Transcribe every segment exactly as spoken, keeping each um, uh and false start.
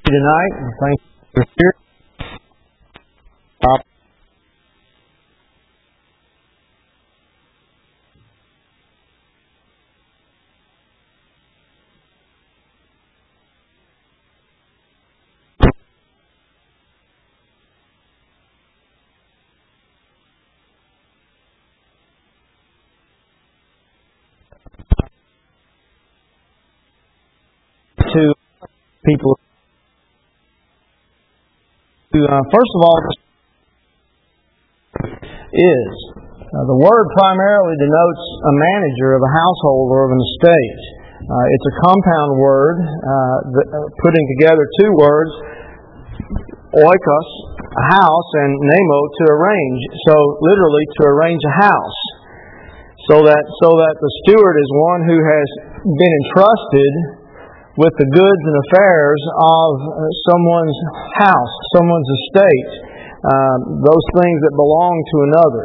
tonight. Thank you for here. Uh, to people. Uh, first of all, is uh, the word primarily denotes a manager of a household or of an estate. Uh, it's a compound word, uh, that, uh, putting together two words, oikos, a house, and nemo, to arrange. So literally, to arrange a house, so that so that the steward is one who has been entrusted with the goods and affairs of someone's house, someone's estate, uh, those things that belong to another.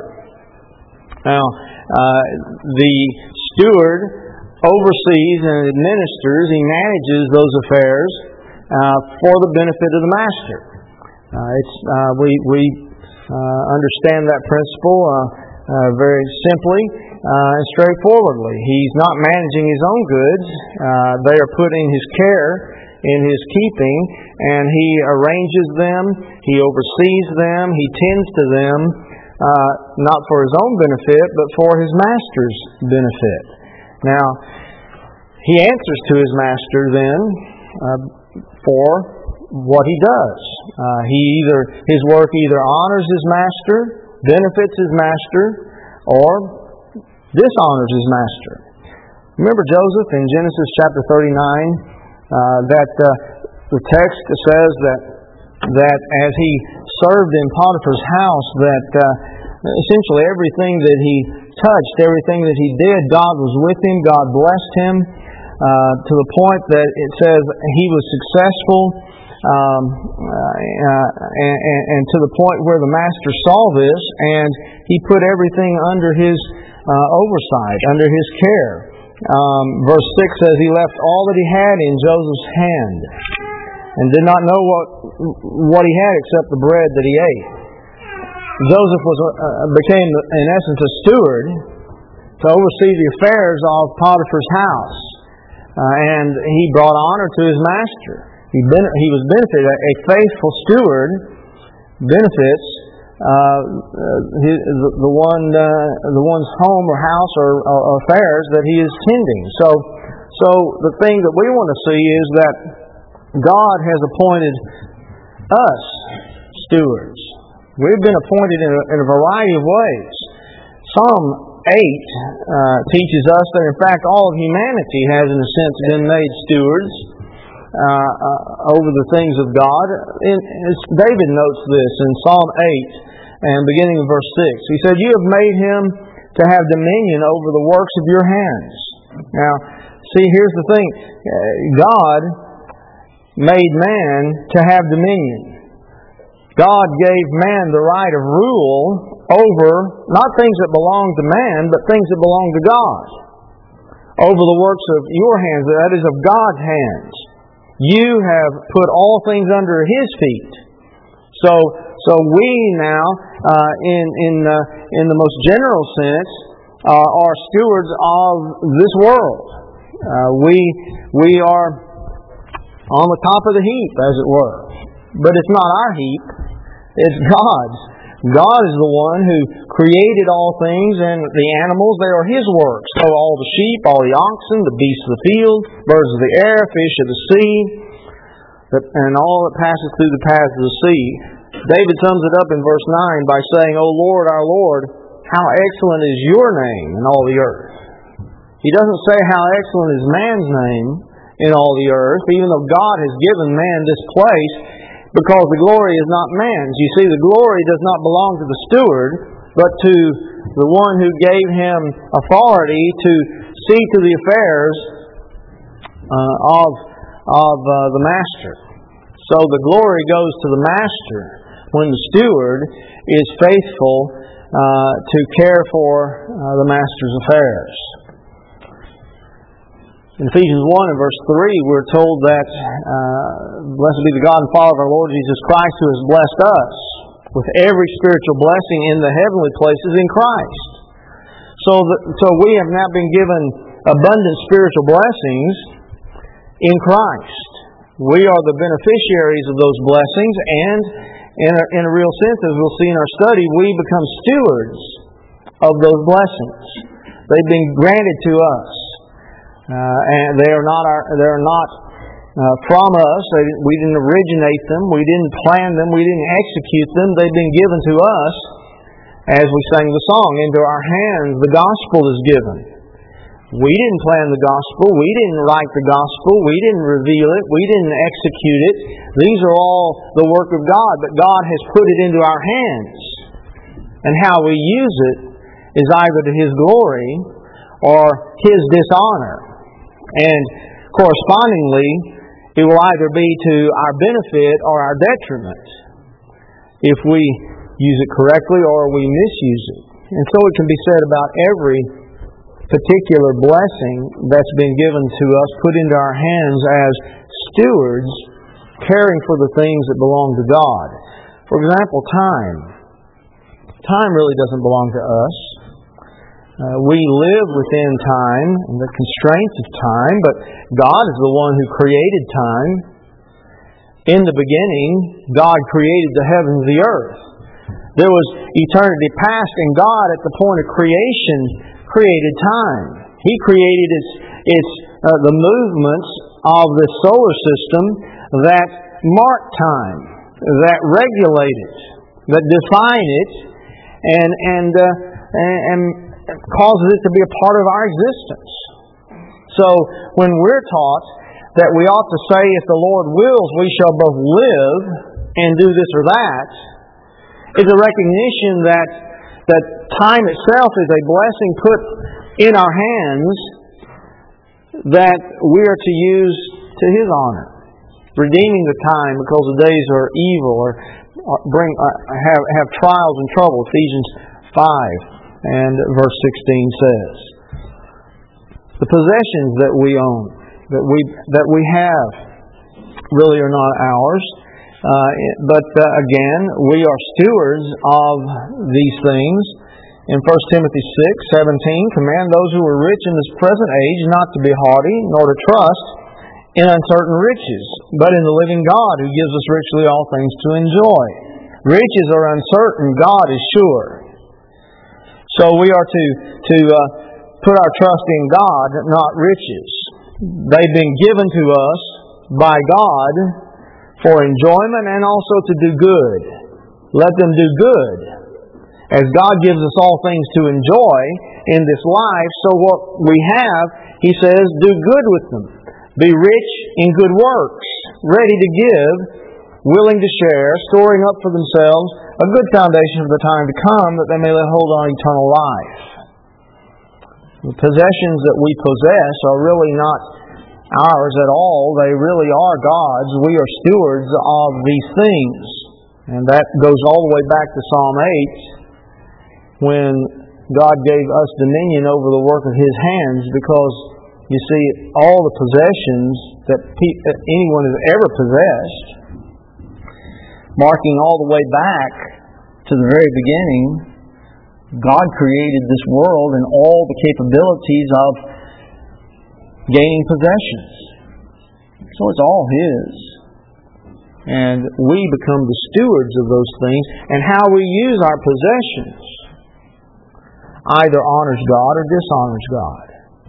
Now, uh, the steward oversees and administers, he manages those affairs uh, for the benefit of the master. Uh, it's uh, we we uh, understand that principle uh, uh, very simply. Uh, and straightforwardly. He's not managing his own goods. Uh, they are put in his care, in his keeping, and he arranges them, he oversees them, he tends to them, uh, not for his own benefit, but for his master's benefit. Now, he answers to his master then uh, for what he does. Uh, he either his work either honors his master, benefits his master, or dishonors his master. Remember Joseph in Genesis chapter thirty-nine, uh, that uh, the text says that that as he served in Potiphar's house, that uh, essentially everything that he touched, everything that he did, God was with him, God blessed him, uh, to the point that it says he was successful, um, uh, and, and, and to the point where the master saw this, and he put everything under his Uh, oversight, under his care. Um, verse six says, he left all that he had in Joseph's hand, and did not know what what he had except the bread that he ate. Joseph was uh, became, in essence, a steward to oversee the affairs of Potiphar's house, uh, and he brought honor to his master. He, ben- he was benefited. A faithful steward benefits Uh, his, the, the one, uh, the one's home or house or, or affairs that he is tending. So, so the thing that we want to see is that God has appointed us stewards. We've been appointed in a, in a variety of ways. Psalm eight uh, teaches us that, in fact, all of humanity has, in a sense, been made stewards Uh, uh, over the things of God. And David notes this in Psalm eight, and beginning in verse six. He said, "You have made him to have dominion over the works of your hands." Now, see, here's the thing. God made man to have dominion. God gave man the right of rule over not things that belong to man, but things that belong to God. Over the works of your hands, that is, of God's hands. You have put all things under His feet. So, so we now, uh, in in uh, in the most general sense, uh, are stewards of this world. Uh, we we are on the top of the heap, as it were. But it's not our heap; it's God's. God is the one who created all things, and the animals, they are His works. So all the sheep, all the oxen, the beasts of the field, birds of the air, fish of the sea, and all that passes through the paths of the sea. David sums it up in verse nine by saying, "O Lord, our Lord, how excellent is your name in all the earth." He doesn't say how excellent is man's name in all the earth, even though God has given man this place, because the glory is not man's. You see, the glory does not belong to the steward, but to the one who gave him authority to see to the affairs uh, of, of uh, the master. So the glory goes to the master when the steward is faithful uh, to care for uh, the master's affairs. In Ephesians one and verse three, we're told that, uh, blessed be the God and Father of our Lord Jesus Christ, who has blessed us with every spiritual blessing in the heavenly places in Christ. So, the, so we have now been given abundant spiritual blessings in Christ. We are the beneficiaries of those blessings, and in a, in a real sense, as we'll see in our study, we become stewards of those blessings. They've been granted to us. Uh, and they are not our, they are not uh, from us. They, we didn't originate them. We didn't plan them. We didn't execute them. They've been given to us, as we sang the song. Into our hands the gospel is given. We didn't plan the gospel. We didn't write the gospel. We didn't reveal it. We didn't execute it. These are all the work of God, but God has put it into our hands. And how we use it is either to His glory or His dishonor. And correspondingly, it will either be to our benefit or our detriment if we use it correctly or we misuse it. And so it can be said about every particular blessing that's been given to us, put into our hands as stewards, caring for the things that belong to God. For example, time. Time really doesn't belong to us. Uh, we live within time and the constraints of time, but God is the one who created time. In the beginning, God created the heavens and the earth. There was eternity past, and God, at the point of creation, created time. He created its, its uh, the movements of the solar system that mark time, that regulate it, that define it, and and uh, and, and causes it to be a part of our existence. So when we're taught that we ought to say, if the Lord wills, we shall both live and do this or that, is a recognition that that time itself is a blessing put in our hands that we are to use to His honor, redeeming the time because the days are evil or bring uh, have have trials and trouble. Ephesians five. And verse sixteen says, the possessions that we own, that we that we have, really are not ours. Uh, but uh, again, we are stewards of these things. In First Timothy six seventeen, command those who are rich in this present age not to be haughty, nor to trust in uncertain riches, but in the living God who gives us richly all things to enjoy. Riches are uncertain, God is sure. So we are to to uh, put our trust in God, not riches. They've been given to us by God for enjoyment and also to do good. Let them do good. As God gives us all things to enjoy in this life, so what we have, He says, do good with them. Be rich in good works, ready to give, willing to share, storing up for themselves a good foundation for the time to come, that they may lay hold on eternal life. The possessions that we possess are really not ours at all. They really are God's. We are stewards of these things. And that goes all the way back to Psalm eight, when God gave us dominion over the work of His hands, because, you see, all the possessions that pe- that anyone has ever possessed, marking all the way back to the very beginning, God created this world and all the capabilities of gaining possessions. So it's all His. And we become the stewards of those things, and how we use our possessions either honors God or dishonors God.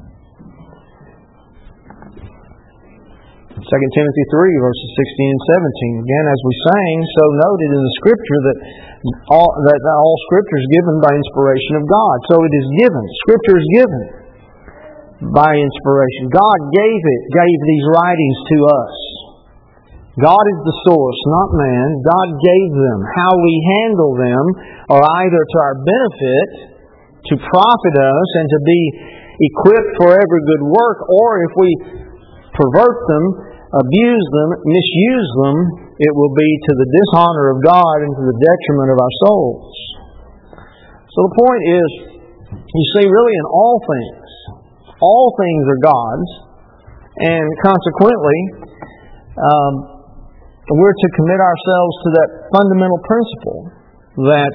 Second Timothy three, verses sixteen and seventeen. Again, as we sang, so noted in the Scripture that all, that all Scripture is given by inspiration of God. So it is given. Scripture is given by inspiration. God gave it, gave these writings to us. God is the source, not man. God gave them. How we handle them are either to our benefit, to profit us, and to be equipped for every good work, or if we pervert them, abuse them, misuse them, it will be to the dishonor of God and to the detriment of our souls. So the point is, you see, really in all things, all things are God's, And consequently, um, we're to commit ourselves to that fundamental principle that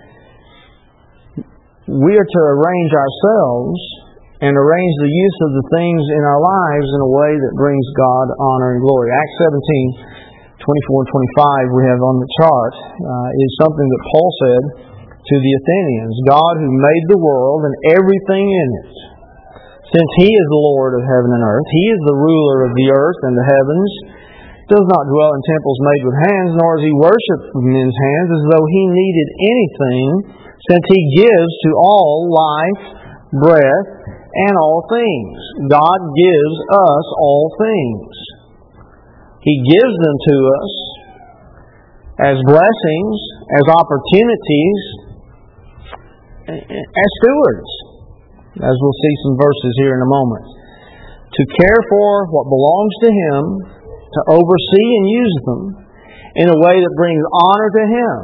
we are to arrange ourselves and arrange the use of the things in our lives in a way that brings God honor and glory. Acts seventeen, twenty-four and twenty-five we have on the chart uh, is something that Paul said to the Athenians. God who made the world and everything in it. Since He is the Lord of heaven and earth, He is the ruler of the earth and the heavens, does not dwell in temples made with hands, nor is He worshipped with men's hands as though He needed anything, since He gives to all life, breath, and all things. God gives us all things. He gives them to us as blessings, as opportunities, as stewards, as we'll see some verses here in a moment. To care for what belongs to Him, to oversee and use them in a way that brings honor to Him,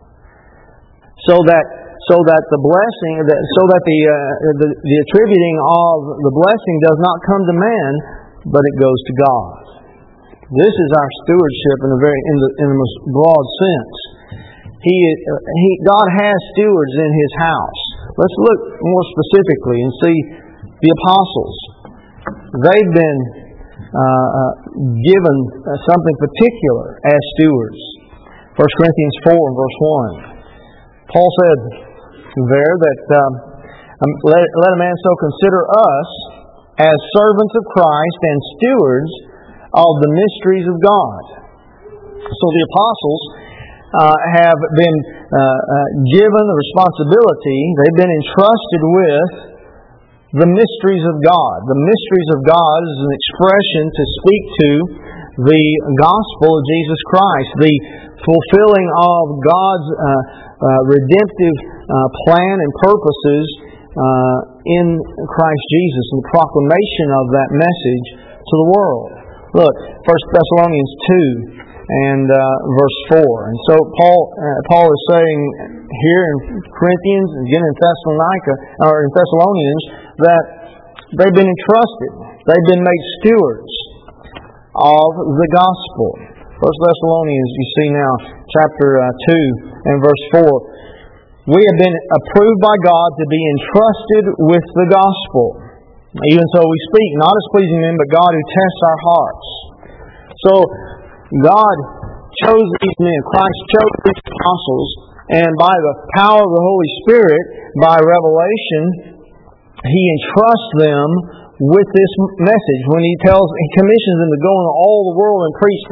so that so that the blessing, so that the, uh, the the attributing of the blessing does not come to man, but it goes to God. This is our stewardship in a very in the in the most broad sense. He he God has stewards in His house. Let's look more specifically and see the apostles. They've been uh, uh, given uh, something particular as stewards. First Corinthians four and verse one. Paul said there that um, let, let a man so consider us as servants of Christ and stewards of the mysteries of God. So the apostles uh, have been uh, uh, given the responsibility, they've been entrusted with the mysteries of God. The mysteries of God is an expression to speak to the gospel of Jesus Christ, the fulfilling of God's uh, uh, redemptive uh, plan and purposes uh, in Christ Jesus, and the proclamation of that message to the world. Look, First Thessalonians two and uh, verse four. And so Paul uh, Paul is saying here in Corinthians and again in Thessalonica or in Thessalonians that they've been entrusted, they've been made stewards of the gospel. First Thessalonians, you see now, chapter uh, two and verse four. We have been approved by God to be entrusted with the gospel. Even so we speak, not as pleasing men, but God who tests our hearts. So, God chose these men. Christ chose these apostles, and by the power of the Holy Spirit, by revelation, He entrusts them with this message. When He tells, He commissions them to go into all the world and preach.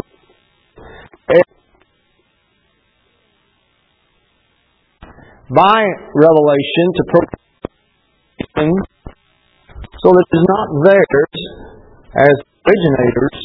By revelation to proclaim, so that it is not theirs as originators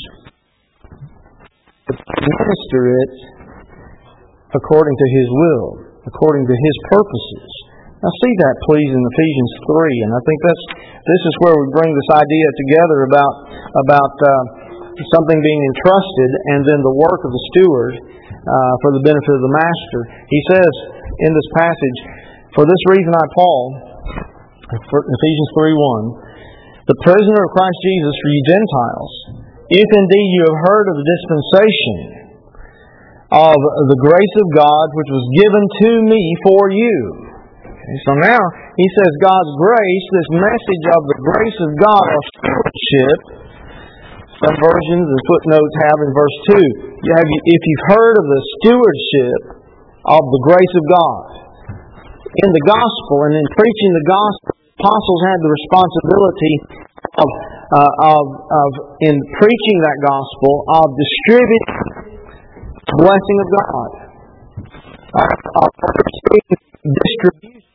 to minister it according to His will, according to His purposes. Now see that please in Ephesians three, and I think that's this is where we bring this idea together about about uh, something being entrusted and then the work of the steward uh, for the benefit of the master. He says in this passage, "For this reason I, Paul," Ephesians three one, "the prisoner of Christ Jesus for you Gentiles, if indeed you have heard of the dispensation of the grace of God which was given to me for you." Okay, so now he says God's grace, this message of the grace of God, or stewardship. Some versions and footnotes have in verse two, you have, if you've heard of the stewardship of the grace of God. In the gospel and in preaching the gospel, apostles had the responsibility of, uh, of, of in preaching that gospel, of distributing the blessing of God, of distribution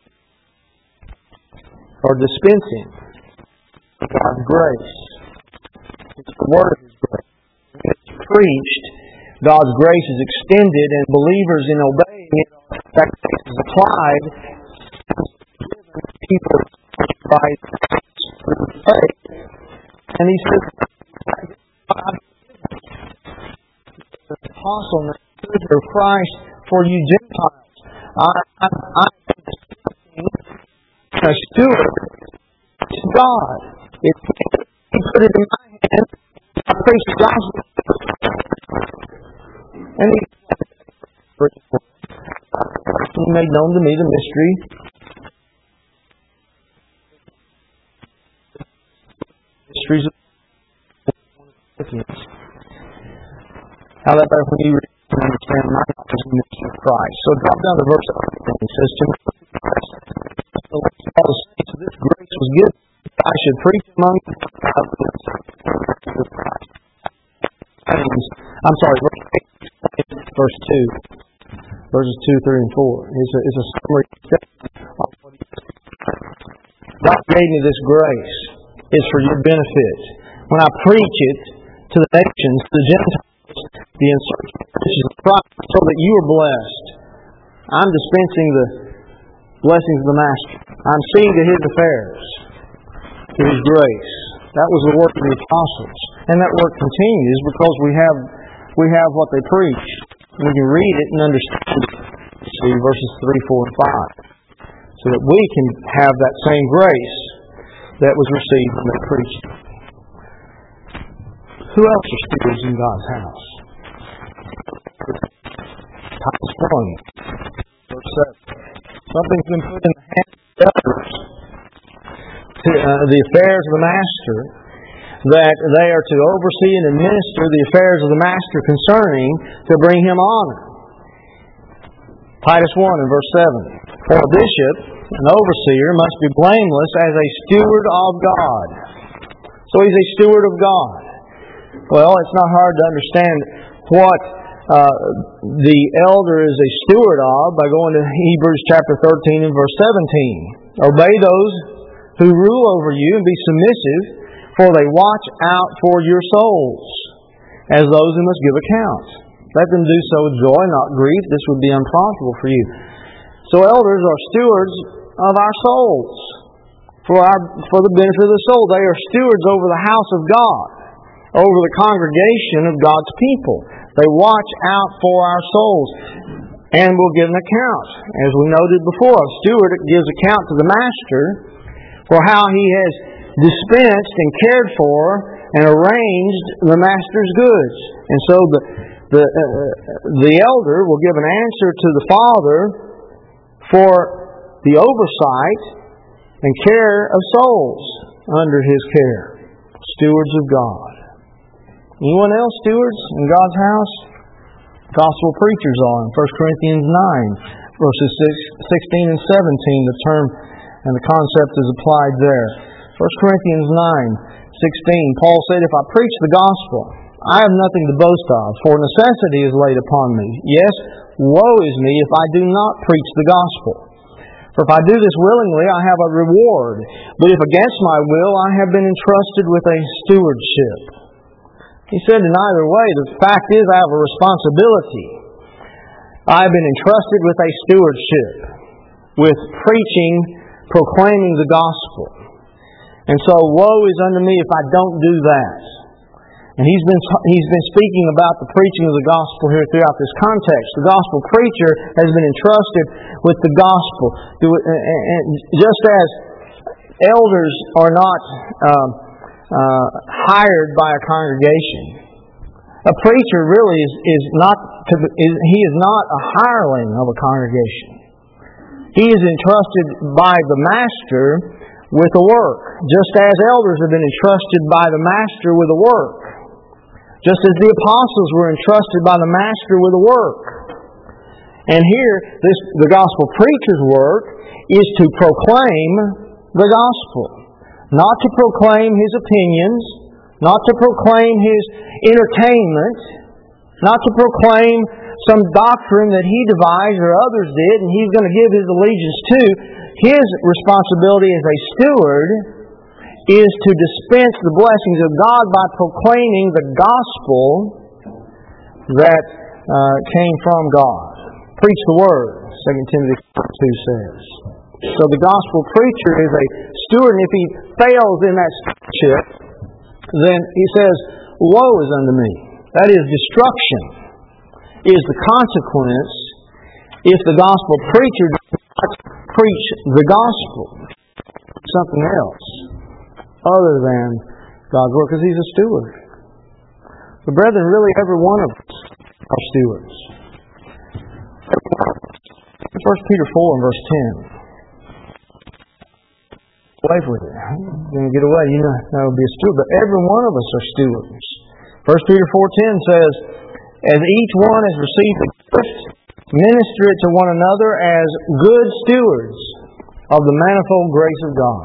or dispensing God's grace. It's the word of His grace. When it's preached, God's grace is extended, and believers in obeying it, that grace is applied, people by faith. And he says, the apostle and the steward of Christ for you Gentiles. I, I, I'm a steward to God. It's, he put it in my hands, And he He made known to me the mystery mysteries of Philippians. How that when you read and understand my knowledge of the mystery of Christ. So drop down to verse eighteen. It says, to me, all the saints of this grace was given, I should preach among you I'm sorry, verse two. Verses two, three, and four. It's a, it's a summary of what he said. God gave me this grace. It's for your benefit. When I preach it to the nations, to the Gentiles, the unsearchable riches of Christ, so that you are blessed. I'm dispensing the blessings of the Master. I'm seeing to His affairs, to His grace. That was the work of the apostles. And that work continues because we have we have what they preached. We can read it and understand it. See verses three, four, and five. So that we can have that same grace that was received when they preached. Who else are stewards in God's house? Titus one, verse seven. Something's been put in the hands of the elders, to, uh, the affairs of the Master, that they are to oversee and administer the affairs of the Master concerning to bring him honor. Titus one and verse seven. For a bishop, an overseer, must be blameless as a steward of God. So he's a steward of God. Well, it's not hard to understand what uh, the elder is a steward of by going to Hebrews chapter thirteen and verse seventeen. Obey those who rule over you and be submissive, for they watch out for your souls, as those who must give account. Let them do so with joy, not grief. This would be unprofitable for you. So elders are stewards of our souls, for our for the benefit of the soul. They are stewards over the house of God, over the congregation of God's people. They watch out for our souls and will give an account. As we noted before, a steward gives account to the master for how he has dispensed and cared for and arranged the master's goods. And so the the uh, the elder will give an answer to the father for the oversight and care of souls under his care. Stewards of God. Anyone else stewards in God's house? Gospel preachers are in First Corinthians nine, verses sixteen and seventeen. The term and the concept is applied there. First Corinthians nine, sixteen. Paul said, if I preach the gospel, I have nothing to boast of, for necessity is laid upon me. Yes, woe is me if I do not preach the gospel. For if I do this willingly, I have a reward. But if against my will, I have been entrusted with a stewardship. He said in either way, the fact is I have a responsibility. I have been entrusted with a stewardship, with preaching, proclaiming the gospel. And so woe is unto me if I don't do that. And he's been he's been speaking about the preaching of the gospel here throughout this context. The gospel preacher has been entrusted with the gospel. And just as elders are not um, uh, hired by a congregation, a preacher really is, is not to, is, he is not a hireling of a congregation. He is entrusted by the master with a work, just as elders have been entrusted by the master with a work. Just as the apostles were entrusted by the Master with a work. And here, this the gospel preacher's work is to proclaim the gospel. Not to proclaim his opinions, not to proclaim his entertainment, not to proclaim some doctrine that he devised or others did and he's going to give his allegiance to. His responsibility as a steward is to dispense the blessings of God by proclaiming the gospel that uh, came from God. Preach the word, Second Timothy two says. So the gospel preacher is a steward, and if he fails in that stewardship, then he says, woe is unto me. That is, destruction is the consequence if the gospel preacher does not preach the gospel. Something else other than God's word, because he's a steward. But brethren, really every one of us are stewards. First Peter four and verse ten. Away with it. You're going to get away. You know that would be a steward. But every one of us are stewards. First Peter four ten says, as each one has received a gift, minister it to one another as good stewards of the manifold grace of God.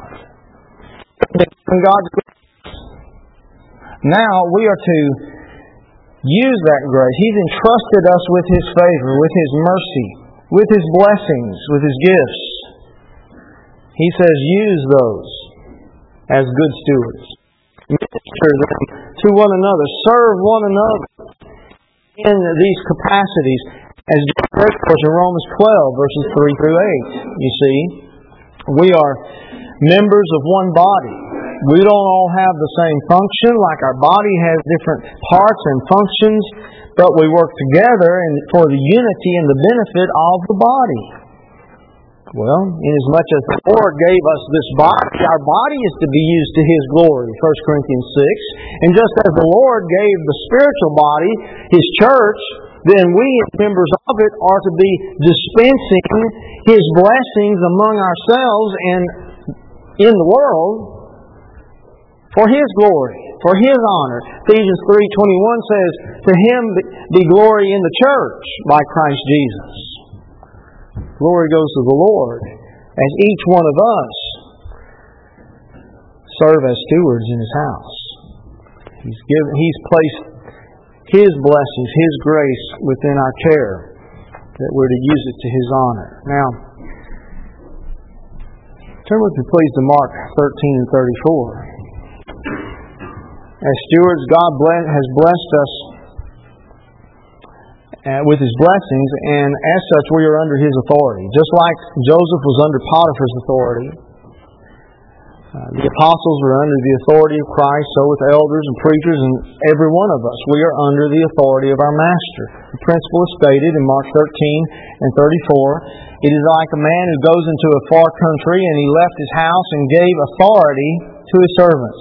God's grace. Now we are to use that grace. He's entrusted us with His favor, with His mercy, with His blessings, with His gifts. He says, use those as good stewards. Minister them to one another. Serve one another in these capacities. As John read for us in Romans twelve, verses three through eight. You see, we are members of one body. We don't all have the same function, like our body has different parts and functions, but we work together and for the unity and the benefit of the body. Well, inasmuch as the Lord gave us this body, our body is to be used to His glory, First Corinthians six. And just as the Lord gave the spiritual body, His church, then we as members of it are to be dispensing His blessings among ourselves and in the world for His glory, for His honor. Ephesians three twenty-one says, to Him be glory in the church by Christ Jesus. Glory goes to the Lord as each one of us serve as stewards in His house. He's given, He's placed His blessings, His grace within our care, that we're to use it to His honor. Now, turn with me please to Mark thirteen and thirty-four. As stewards, God has blessed us with His blessings, and as such we are under His authority. Just like Joseph was under Potiphar's authority, uh, the apostles were under the authority of Christ, so with elders and preachers and every one of us. We are under the authority of our Master. The principle is stated in Mark thirteen and thirty-four. It is like a man who goes into a far country and he left his house and gave authority to his servants.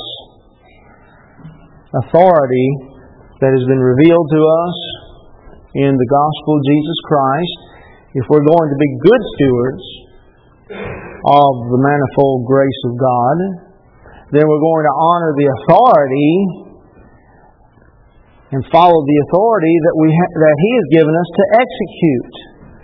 Authority that has been revealed to us in the gospel of Jesus Christ. If we're going to be good stewards of the manifold grace of God, then we're going to honor the authority and follow the authority that we ha- that He has given us to execute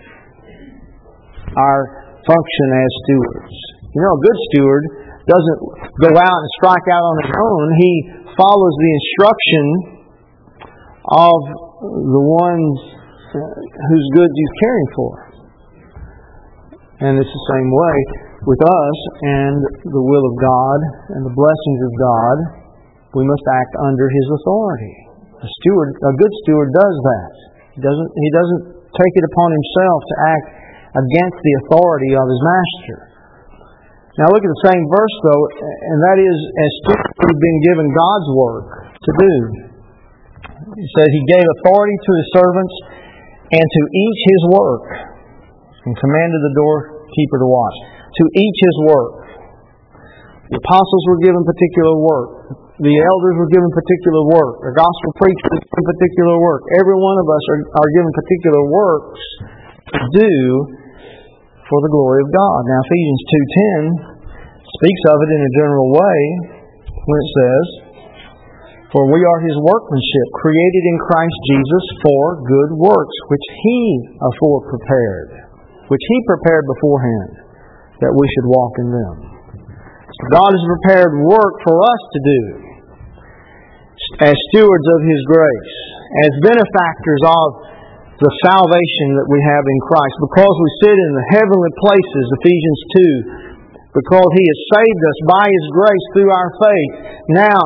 our function as stewards. You know, a good steward doesn't go out and strike out on his own. He follows the instruction of the ones whose goods He's caring for. And it's the same way with us and the will of God and the blessings of God. We must act under His authority. A steward, a good steward does that. He doesn't, he doesn't take it upon himself to act against the authority of his master. Now look at the same verse though, and that is, as stewards we've been given God's work to do. He says He gave authority to His servants and to each his work, and commanded the doorkeeper to watch. To each his work. The apostles were given particular work. The elders were given particular work. The gospel preachers were given particular work. Every one of us are, are given particular works to do for the glory of God. Now Ephesians two ten speaks of it in a general way when it says, for we are His workmanship, created in Christ Jesus for good works, which He afore prepared, which He prepared beforehand, that we should walk in them. So God has prepared work for us to do as stewards of His grace, as benefactors of the salvation that we have in Christ, because we sit in the heavenly places, Ephesians two, because He has saved us by His grace through our faith. Now,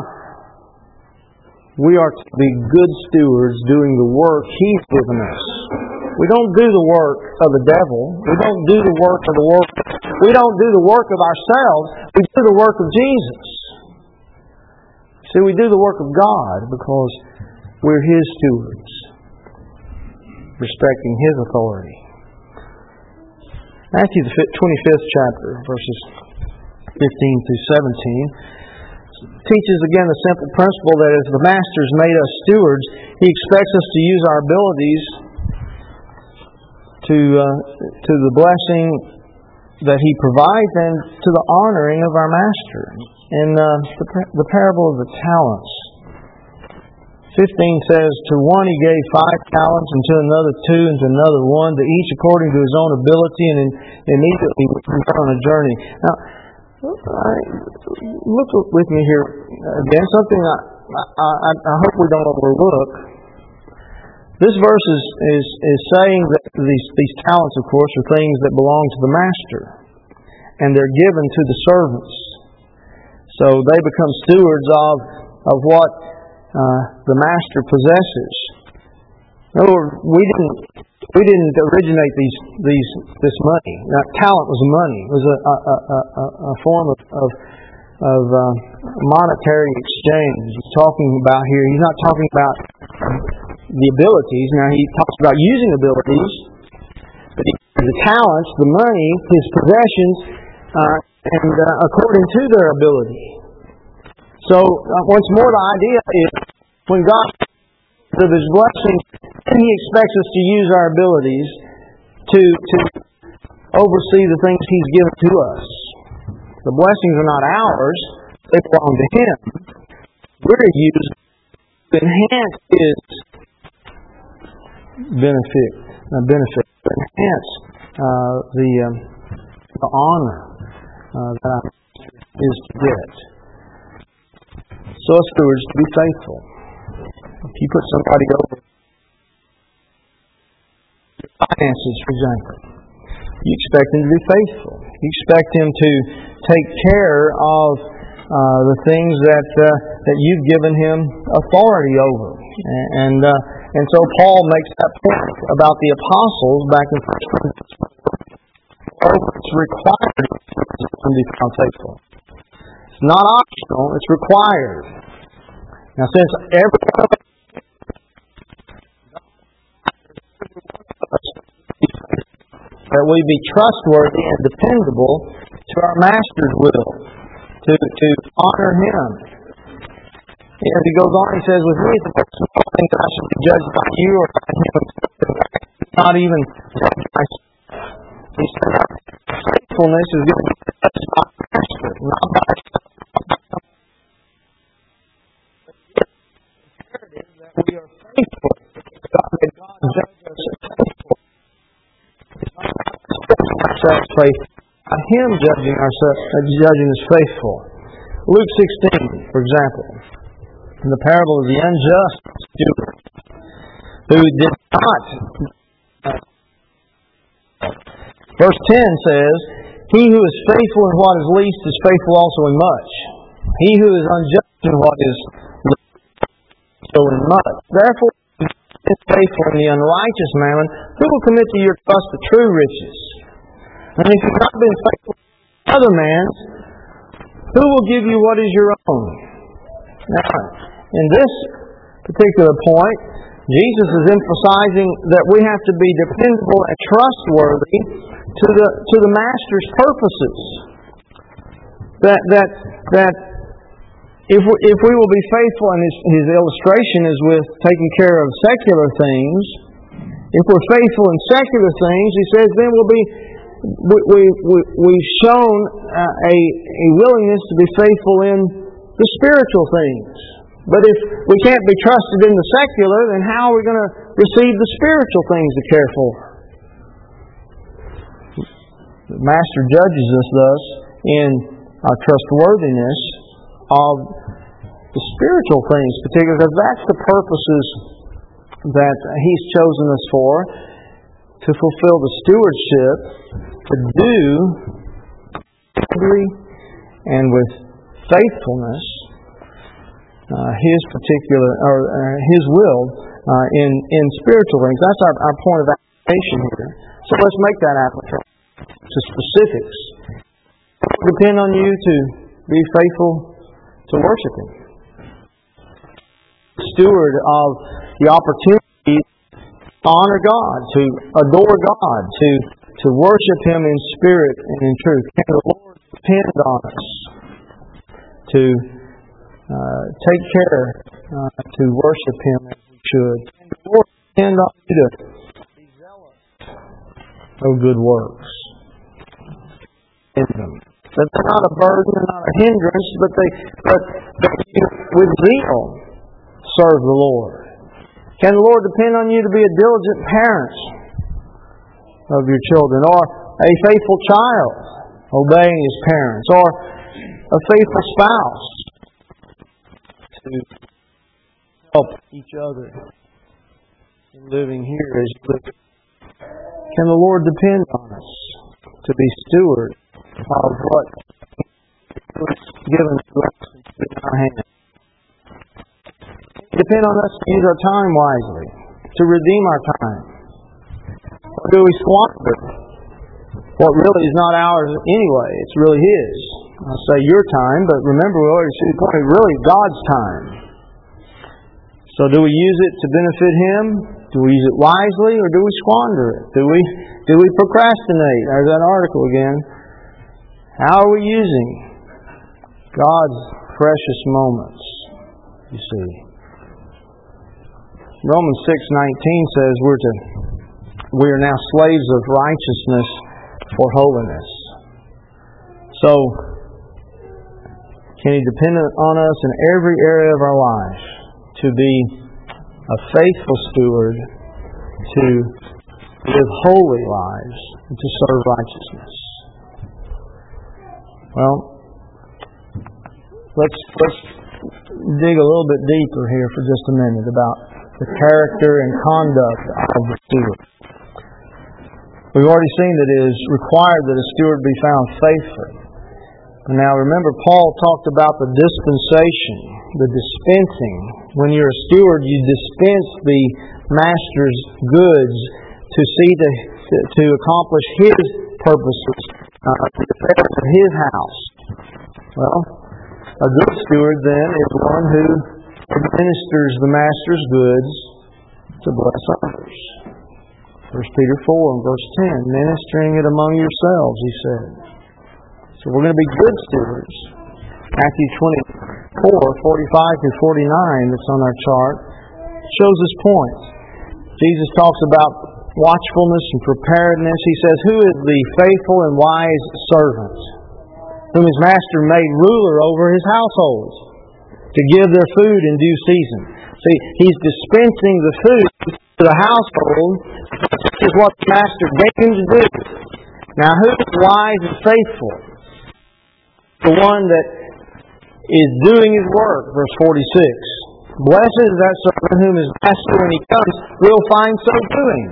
we are to be good stewards doing the work He's given us. We don't do the work of the devil. We don't do the work of the world. We don't do the work of ourselves. We do the work of Jesus. See, we do the work of God because we're His stewards, respecting His authority. Matthew the twenty-fifth chapter, verses fifteen through seventeen. teaches again the simple principle that as the Master's made us stewards, He expects us to use our abilities to uh, to the blessing that He provides and to the honoring of our Master. In uh, the, the parable of the talents, fifteen says, "To one He gave five talents, and to another two, and to another one, to each according to his own ability, and in, immediately went on a journey." Now, I, look with me here again. Something I, I, I hope we don't overlook. This verse is, is, is saying that these, these talents, of course, are things that belong to the master, and they're given to the servants. So they become stewards of of what uh, the master possesses. In other words, we didn't we didn't originate these these this money. Now, talent was money. It was a a, a, a, a form of of, of uh, monetary exchange. He's talking about here. He's not talking about the abilities. Now he talks about using abilities, but he, the talents, the money, his possessions, uh, and uh, according to their ability. So uh, once more, the idea is when God of His blessing, then He expects us to use our abilities to to oversee the things He's given to us. The blessings are not ours; they belong to Him. We're used to enhance His benefit, uh, benefit, to enhance uh, the um, the honor uh, that is to get. So, as stewards, to be faithful. If you put somebody over your finances, for example, you expect them to be faithful. You expect them to take care of uh, the things that uh, that you've given him authority over. And uh, and so Paul makes that point about the apostles back in First Corinthians. It's required to be found faithful. It's not optional; it's required. Now, since every one of us that we be trustworthy and dependable to our Master's will, to to honor Him. As he goes on, he says, "With me, it's a small thing that I should be judged by you or by Him. Not even judged myself." He said, "Faithfulness is going to be judged by the Master, not by myself." We are faithful. God, may God judge us faithful. It's not about ourselves faithful. Not Him judging ourselves, judging us faithful. Luke sixteen, for example, in the parable of the unjust steward, who did not. Verse ten says, "He who is faithful in what is least is faithful also in much. He who is unjust in what is so in much. Therefore, if you is faithful in the unrighteous mammon, who will commit to your trust the true riches? And if you've not been faithful to other man's, who will give you what is your own?" Now, in this particular point, Jesus is emphasizing that we have to be dependable and trustworthy to the to the Master's purposes. That that that. If we, if we will be faithful, and his, his illustration is with taking care of secular things, if we're faithful in secular things, he says, then we'll be, we, we, we, we've shown uh, a, a willingness to be faithful in the spiritual things. But if we can't be trusted in the secular, then how are we going to receive the spiritual things to care for? The Master judges us thus in our trustworthiness of the spiritual things, particularly because that's the purposes that He's chosen us for, to fulfill the stewardship, to do and with faithfulness uh, His particular or uh, His will uh, in in spiritual things. That's our, our point of application here. So let's make that application to specifics. It will depend on you to be faithful to worship Him. Steward of the opportunity to honor God, to adore God, to, to worship Him in spirit and in truth. Can the Lord depend on us to uh, take care uh, to worship Him as we should. And the Lord depend on you to be zealous of good works. In them. That they're not a burden, they're not a hindrance, but they, but, but you, with zeal, serve the Lord. Can the Lord depend on you to be a diligent parent of your children, or a faithful child obeying his parents, or a faithful spouse to help each other in living here as you live? Can the Lord depend on us to be stewards of what was given to us in our hands? Depend on us to use our time wisely, to redeem our time. Or do we squander what really is not ours anyway? It's really His. I'll say your time, but remember, we already see the point, really God's time. So do we use it to benefit Him? Do we use it wisely, or do we squander it? Do we do we procrastinate? There's that article again. How are we using God's precious moments? You see, Romans six nineteen says we're to we are now slaves of righteousness for holiness. So, can He depend on us in every area of our life to be a faithful steward, to live holy lives, and to serve righteousness? Well, let's let's dig a little bit deeper here for just a minute about the character and conduct of the steward. We've already seen that it is required that a steward be found faithful. Now remember, Paul talked about the dispensation, the dispensing. When you're a steward, you dispense the master's goods to see to, to, to accomplish his purposes, uh, the affairs of his house. Well, a good steward then is one who administers the master's goods to bless others. First Peter four and verse ten, ministering it among yourselves, he said. So we're going to be good stewards. Matthew twenty-four, forty-five through forty-nine, that's on our chart, shows this point. Jesus talks about watchfulness and preparedness. He says, who is the faithful and wise servant, whom his master made ruler over his household, to give their food in due season? See, he's dispensing the food to the household. This is what the master gave him to do. Now, who is wise and faithful? The one that is doing his work. Verse forty-six. Blessed is that servant whom his master, when he comes, will find so doing.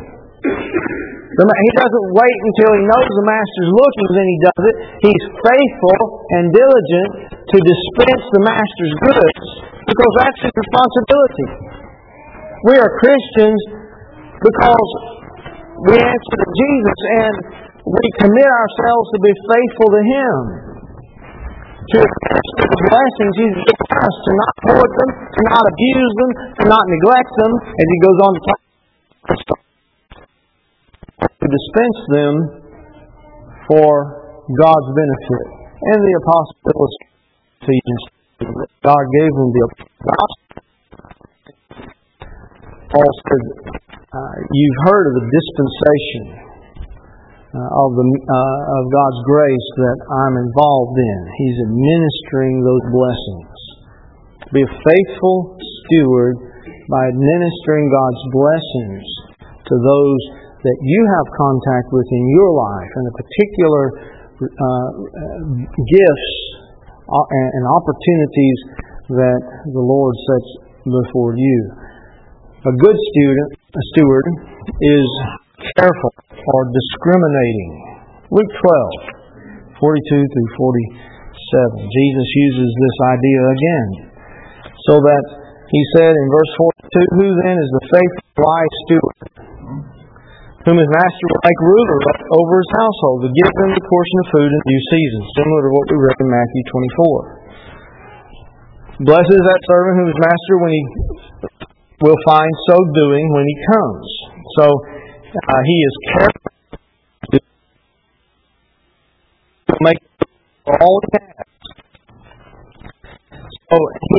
He doesn't wait until he knows the master's looking, then he does it. He's faithful and diligent to dispense the master's goods, because that's his responsibility. We are Christians because we answer to Jesus and we commit ourselves to be faithful to Him, to administer the blessings He's given us, to not hoard them, to not abuse them, to not neglect them, as He goes on to talk about, to dispense them for God's benefit. And the Apostle Ephesians, God gave them the gospel. Paul said, uh, you've heard of the dispensation uh, of the uh, of God's grace that I'm involved in. He's administering those blessings. Be a faithful steward by administering God's blessings to those that you have contact with in your life, and the particular uh, gifts and opportunities that the Lord sets before you. A good student, a steward, is careful or discriminating. Luke twelve, forty-two through forty-seven. Jesus uses this idea again. So that He said in verse forty-two, who then is the faithful, wise steward, whom his master will make ruler over his household, to give them the portion of food in due season, similar to what we read in Matthew twenty-four. Blessed is that servant whom his master when he will find so doing when he comes. So uh, he is careful to make all he has. So he,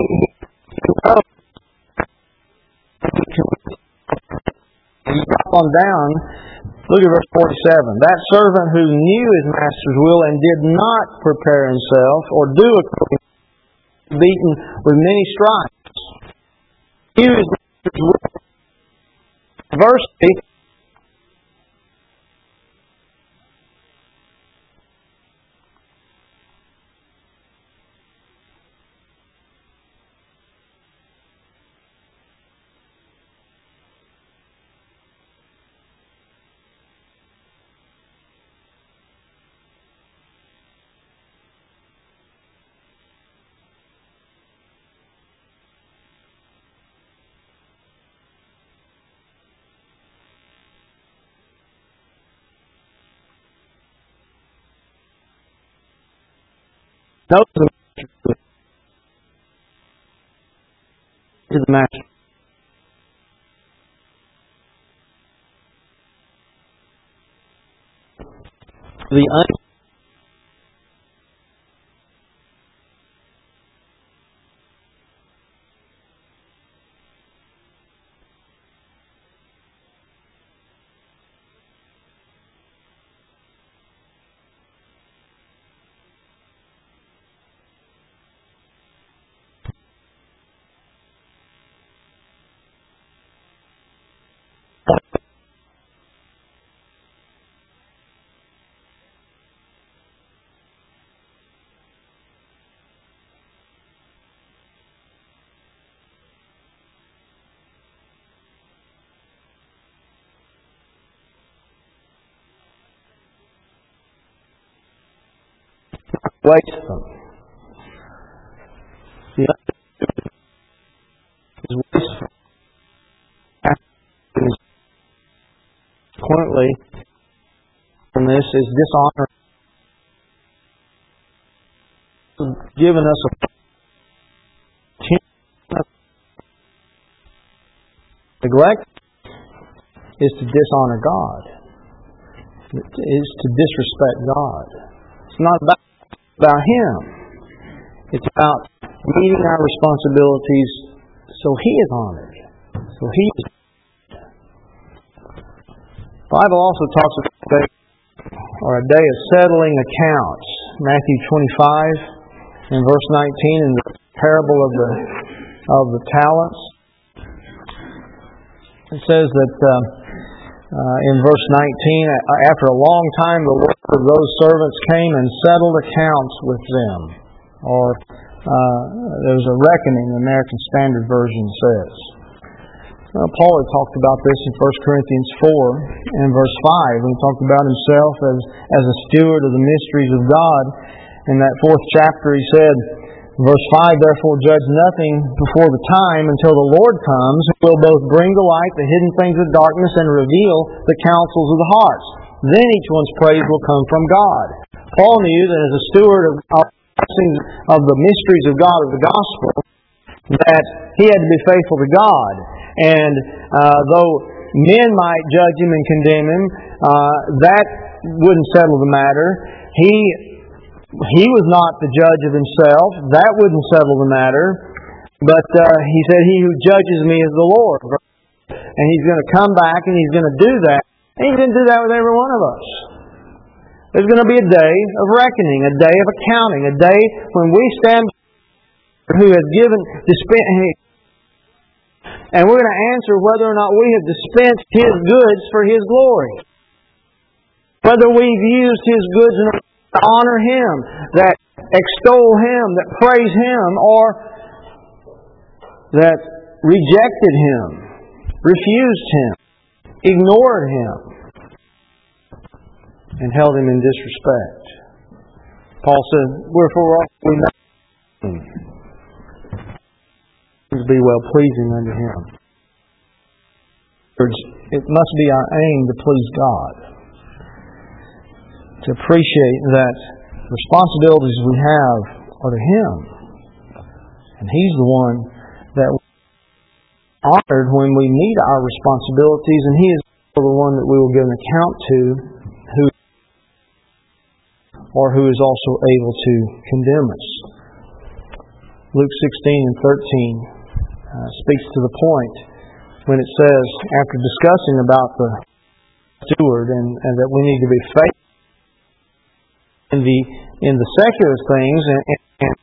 he drop on down. Look at verse forty-seven. That servant who knew his master's will and did not prepare himself or do according to the beaten with many stripes. He knew his master's will. Verse eight. Note the master. To the master. The un- waste them. The other is wasteful. Consequently, from this is dishonor. Given us a neglect is to dishonor God. It is to disrespect God. It's not about about Him. It's about meeting our responsibilities so He is honored. So He is. The Bible also talks about a day, or a day of settling accounts. Matthew twenty-five and verse nineteen, in the parable of the of the talents. It says that uh, uh, in verse nineteen, after a long time, the Lord of those servants came and settled accounts with them. Or uh, there's a reckoning, the American Standard Version says. Uh, Paul had talked about this in First Corinthians four and verse five, when he talked about himself as, as a steward of the mysteries of God. In that fourth chapter, he said, verse five, therefore judge nothing before the time until the Lord comes, who will both bring to light the hidden things of darkness and reveal the counsels of the hearts. Then each one's praise will come from God. Paul knew that as a steward of, of the mysteries of God, of the gospel, that he had to be faithful to God. And uh, though men might judge him and condemn him, uh, that wouldn't settle the matter. He he was not the judge of himself. That wouldn't settle the matter. But uh, he said, he who judges me is the Lord. And He's going to come back and He's going to do that. And He's going to do that with every one of us. There's going to be a day of reckoning, a day of accounting, a day when we stand who has given, and we're going to answer whether or not we have dispensed His goods for His glory. Whether we've used His goods in order to honor Him, that extol Him, that praise Him, or that rejected Him, refused Him, ignored Him, and held Him in disrespect. Paul said, wherefore we know Him to be well-pleasing unto Him. It must be our aim to please God. To appreciate that the responsibilities we have are to Him. And He's the one that we honored when we meet our responsibilities, and He is the one that we will give an account to, who or who is also able to condemn us. Luke sixteen and thirteen uh, speaks to the point when it says, after discussing about the steward and, and that we need to be faithful in the in the secular things, and, and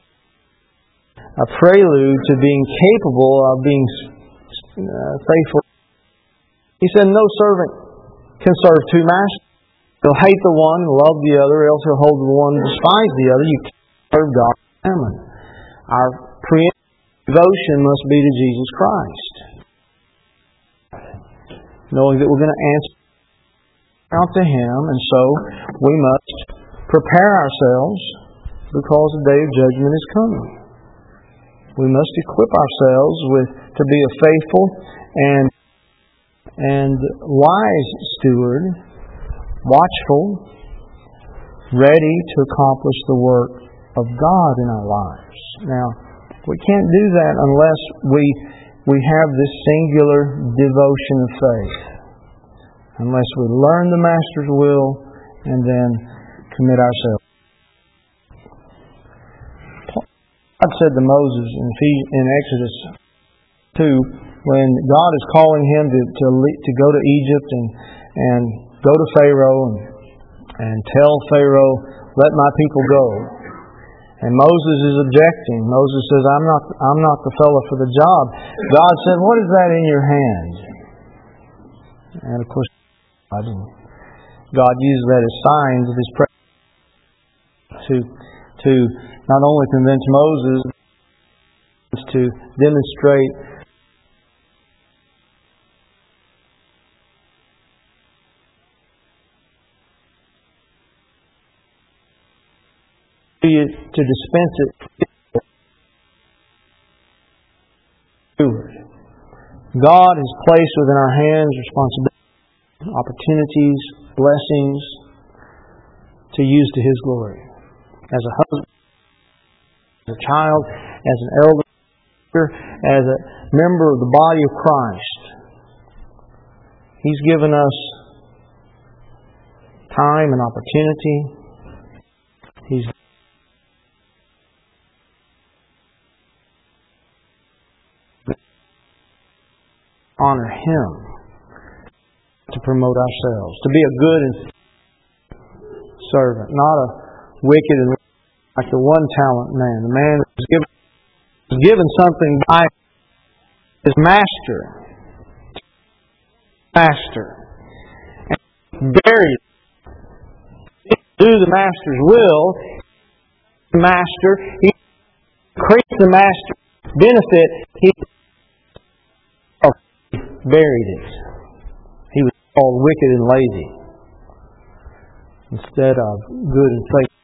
a prelude to being capable of being uh, faithful. He said, "No servant can serve two masters. He'll hate the one and love the other, else he'll hold the one and despise the other. You can't serve God and Mammon." Our preeminent devotion must be to Jesus Christ, knowing that we're going to answer out to Him, and so we must prepare ourselves because the day of judgment is coming. We must equip ourselves with to be a faithful and and wise steward, watchful, ready to accomplish the work of God in our lives. Now, we can't do that unless we we have this singular devotion of faith. Unless we learn the Master's will and then commit ourselves. God said to Moses in Exodus two, when God is calling him to to, to go to Egypt and and go to Pharaoh and, and tell Pharaoh, "Let my people go." And Moses is objecting. Moses says, I'm not I'm not the fellow for the job. God said, "What is that in your hand?" And of course, God, God used that as signs of His presence to to not only convince Moses, but to demonstrate to dispense it. God has placed within our hands responsibilities, opportunities, blessings to use to His glory. As a husband, as a child, as an elder, as a member of the body of Christ. He's given us time and opportunity. He's honor Him to promote ourselves, to be a good and servant, not a wicked and like the one talent man, the man that was given, was given something by his master, master, and buried. Do the master's will, the master, he increased the master's benefit. He buried it. He was called wicked and lazy instead of good and faithful.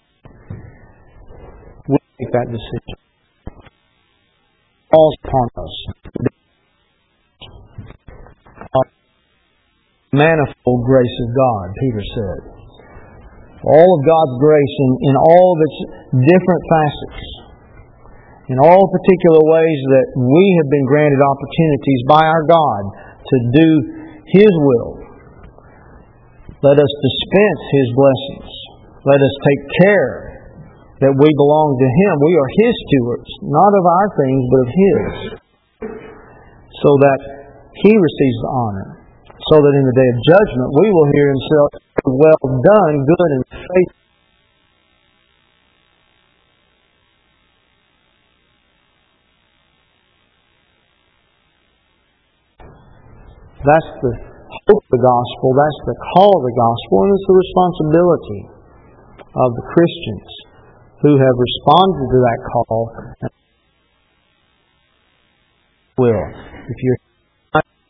We make that decision. It falls upon us. Manifold grace of God, Peter said. All of God's grace in, in all of its different facets. In all particular ways that we have been granted opportunities by our God to do His will. Let us dispense His blessings. Let us take care that we belong to Him. We are His stewards, not of our things, but of His. So that He receives the honor. So that in the day of judgment we will hear Him say, "Well done, good and faithful." That's the hope of the gospel. That's the call of the gospel. And it's the responsibility of the Christians who have responded to that call and will. If you're not a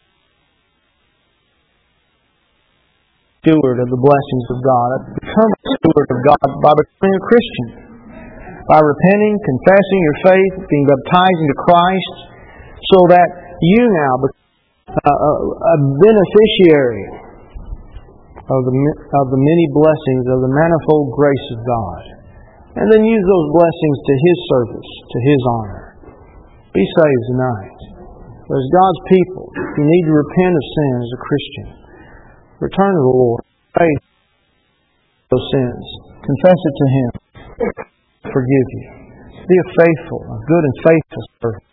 steward of the blessings of God, become a steward of God by becoming a Christian. By repenting, confessing your faith, being baptized into Christ, so that you now become Uh, a, a beneficiary of the of the many blessings of the manifold grace of God, and then use those blessings to His service, to His honor. Be saved tonight. As God's people, if you need to repent of sin as a Christian, return to the Lord, faith those sins, confess it to Him, forgive you. Be a faithful, a good and faithful servant.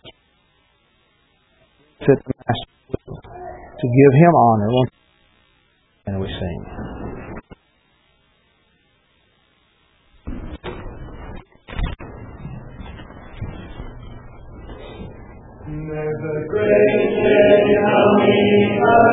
Fit the Master to give Him honor. And we sing. There's a great day coming.